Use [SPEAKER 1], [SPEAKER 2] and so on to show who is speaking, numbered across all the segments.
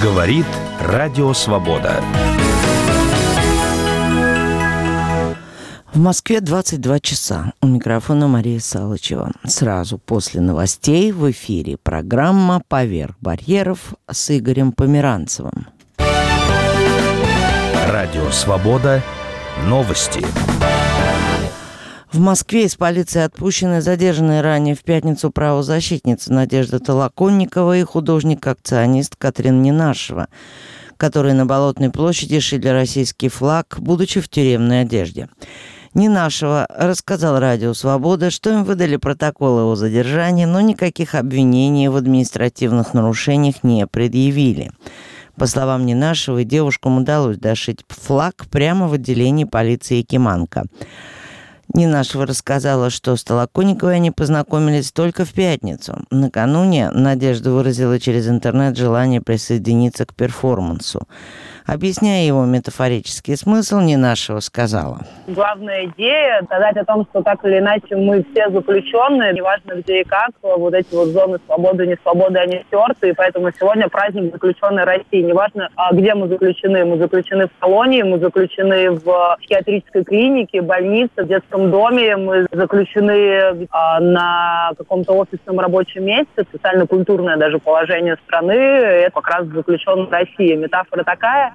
[SPEAKER 1] Говорит Радио Свобода.
[SPEAKER 2] В Москве 22 часа. У микрофона Мария Салычева. Сразу после новостей в эфире программа «Поверх барьеров» с Игорем Померанцевым.
[SPEAKER 1] Радио Свобода. Новости.
[SPEAKER 2] В Москве из полиции отпущены задержанные ранее в пятницу правозащитница Надежда Толоконникова и художник-акционист Катрин Ненашева, которые на Болотной площади шили российский флаг, будучи в тюремной одежде. Ненашева рассказал Радио Свобода, что им выдали протоколы о задержании, но никаких обвинений в административных нарушениях не предъявили. По словам Ненашевой, девушкам удалось дошить флаг прямо в отделении полиции Якиманка. Ненашева рассказала, что с Толоконниковой они познакомились только в пятницу. Накануне Надежда выразила через интернет желание присоединиться к перформансу. Объясняя его метафорический смысл, Ненашева сказала:
[SPEAKER 3] главная идея – сказать о том, что так или иначе мы все заключенные, неважно где и как, вот эти вот зоны свободы, не свободы, они стерты, и поэтому сегодня праздник заключенной России. Неважно, где мы заключены в колонии, мы заключены в психиатрической клинике, больнице, в детском доме, мы заключены на каком-то офисном рабочем месте, социально-культурное даже положение страны, это как раз заключенная Россия. Метафора такая.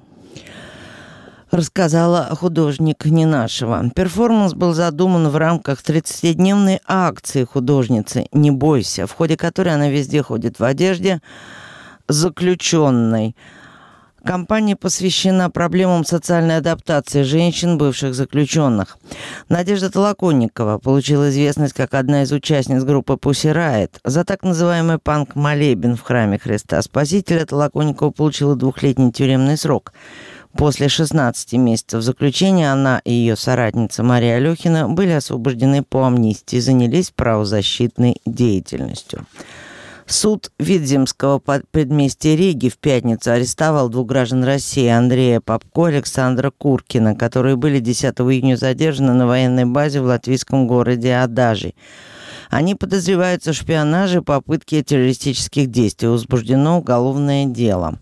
[SPEAKER 2] Рассказала художник Ненашева. Перформанс был задуман в рамках 30-дневной акции художницы «Не бойся», в ходе которой она везде ходит в одежде заключенной. Кампания посвящена проблемам социальной адаптации женщин, бывших заключенных. Надежда Толоконникова получила известность как одна из участниц группы Pussy Riot. За так называемый панк-молебен в храме Христа Спасителя Толоконникова получила 2-летний тюремный срок. После 16 месяцев заключения она и ее соратница Мария Алехина были освобождены по амнистии и занялись правозащитной деятельностью. Суд Видземского предместья Риги в пятницу арестовал 2 граждан России Андрея Попко и Александра Куркина, которые были 10 июня задержаны на военной базе в латвийском городе Адажи. Они подозреваются в шпионаже и попытке террористических действий. Возбуждено уголовное дело.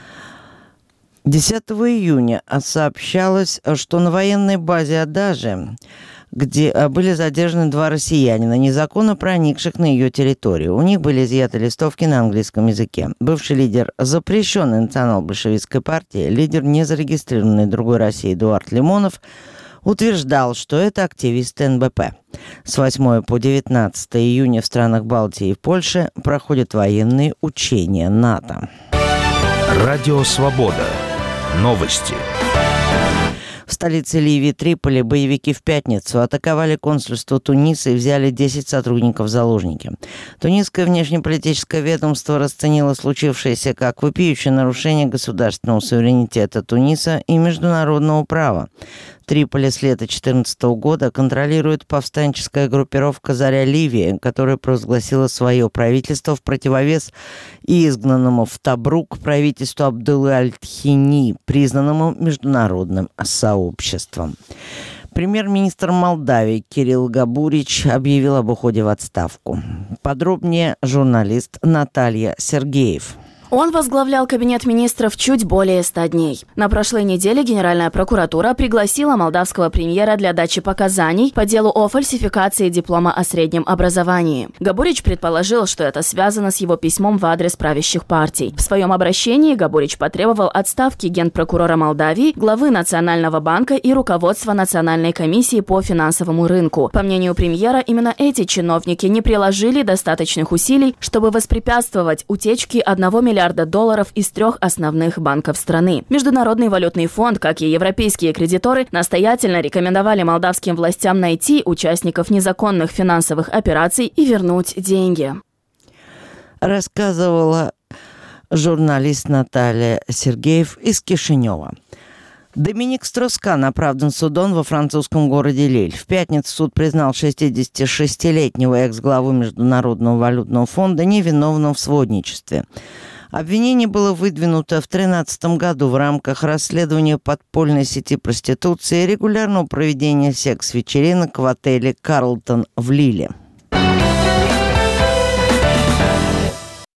[SPEAKER 2] 10 июня сообщалось, что на военной базе Адажи, где были задержаны 2 россиянина, незаконно проникших на ее территорию. У них были изъяты листовки на английском языке. Бывший лидер запрещенной национал-большевистской партии, лидер незарегистрированной другой России Эдуард Лимонов, утверждал, что это активисты НБП. С 8 по 19 июня в странах Балтии и Польши проходят военные учения НАТО.
[SPEAKER 1] Радио Свобода. Новости.
[SPEAKER 2] В столице Ливии Триполи боевики в пятницу атаковали консульство Туниса и взяли 10 сотрудников в заложники. Тунисское внешнеполитическое ведомство расценило случившееся как вопиющее нарушение государственного суверенитета Туниса и международного права. Триполи с лета 2014 года контролирует повстанческая группировка «Заря Ливии», которая провозгласила свое правительство в противовес изгнанному в Табрук правительству Абдуллы Аль-Тхини, признанному международным сообществом. Премьер-министр Молдавии Кирилл Габурич объявил об уходе в отставку. Подробнее журналист Наталья Сергеев.
[SPEAKER 4] Он возглавлял кабинет министров чуть более 100 дней. На прошлой неделе Генеральная прокуратура пригласила молдавского премьера для дачи показаний по делу о фальсификации диплома о среднем образовании. Габурич предположил, что это связано с его письмом в адрес правящих партий. В своем обращении Габурич потребовал отставки генпрокурора Молдавии, главы Национального банка и руководства Национальной комиссии по финансовому рынку. По мнению премьера, именно эти чиновники не приложили достаточных усилий, чтобы воспрепятствовать утечке $1 миллиарда из 3 основных банков страны. Международный валютный фонд, как и европейские кредиторы, настоятельно рекомендовали молдавским властям найти участников незаконных финансовых операций и вернуть деньги.
[SPEAKER 2] Рассказывала журналист Наталья Сергеев из Кишинева. Доминик Строскан оправдан судом во французском городе Лиль. В пятницу суд признал 66-летнего экс-главу Международного валютного фонда невиновным в сводничестве. Обвинение было выдвинуто в 2013 году в рамках расследования подпольной сети проституции и регулярного проведения секс-вечеринок в отеле «Карлтон» в Лиле.